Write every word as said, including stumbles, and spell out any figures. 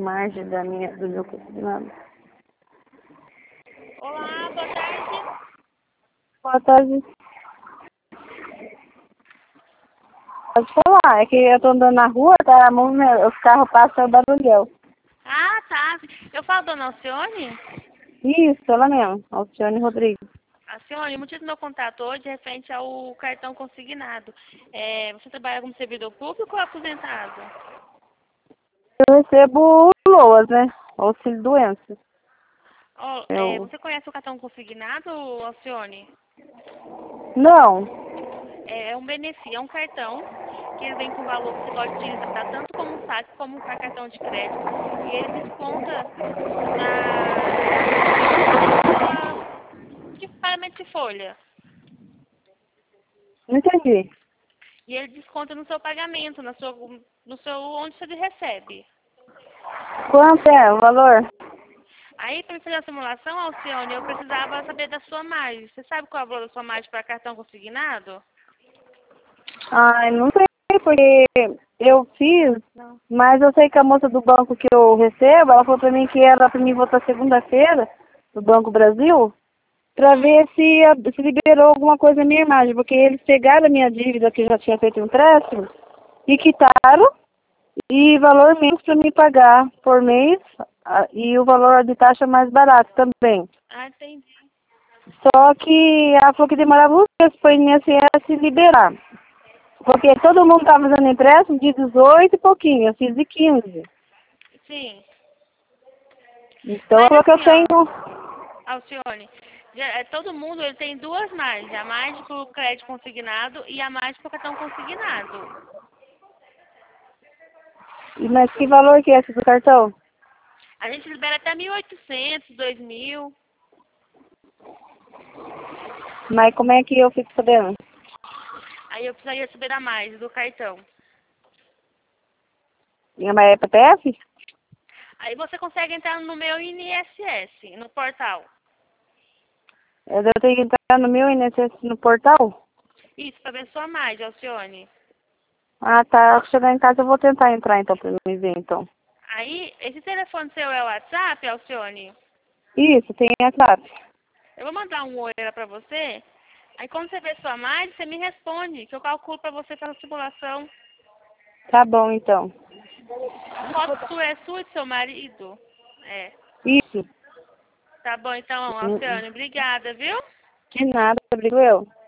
margem da minha, do meu consignado. Olá, boa tarde. Boa tarde. Pode falar, é que eu tô andando na rua, tá? Os carros passam barulhão. Ah, tá. Eu falo dona Alcione? Isso, ela mesmo, Alcione Rodrigues. Alcione, o motivo do meu contato hoje é referente ao cartão consignado. É, você trabalha como servidor público ou aposentado? Eu recebo LOAS, né? Auxílio doença. Ó, é, Eu... você conhece o cartão consignado, Alcione? Não. É, é um benefício, é um cartão que ele vem com valor que você pode utilizar tanto como um saque como para cartão de crédito. E ele desconta na, na sua de pagamento de folha. Não entendi. E ele desconta no seu pagamento, na sua, no seu, onde você recebe. Quanto é o valor? Aí, para fazer a simulação, Alcione, eu precisava saber da sua margem. Você sabe qual é o valor da sua margem para cartão consignado? Ai, não sei, porque eu fiz, Não. mas eu sei que a moça do banco que eu recebo, ela falou pra mim que era pra mim votar segunda-feira, do Banco Brasil, pra ver se, a- se liberou alguma coisa na minha imagem, porque eles pegaram a minha dívida que eu já tinha feito um empréstimo e quitaram, e valor menos pra me pagar por mês, ah, e o valor de taxa mais barato também. Ah, entendi. Só que ela falou que demorava uns dias para o I N S S liberar. Porque todo mundo estava fazendo empréstimo de dezoito e pouquinho, eu fiz de quinze. Sim. Então ela Mas falou que eu assim, ó, tenho... Alcione, já- é, todo mundo ele tem duas margens. A margem para o crédito consignado e a margem para o cartão consignado. Mas que valor que é esse do cartão? A gente libera até mil e oitocentos, dois mil. Mas como é que eu fico sabendo? Aí eu precisaria saber da margem do cartão. Minha mãe é P P F? Aí você consegue entrar no meu I N S S, no portal. Eu devo ter que entrar no meu I N S S no portal? Isso, para ver sua margem, Alcione. Ah, tá. Ao chegar em casa eu vou tentar entrar então pra me ver então. Aí, esse telefone seu é o WhatsApp, Alcione? Isso, tem WhatsApp. Eu vou mandar um oi lá pra você. Aí quando você ver sua margem, você me responde, que eu calculo pra você pela simulação. Tá bom então. A foto sua é sua e do seu marido? É. Isso. Tá bom então, Alcione. Obrigada, viu? De nada, obrigado eu.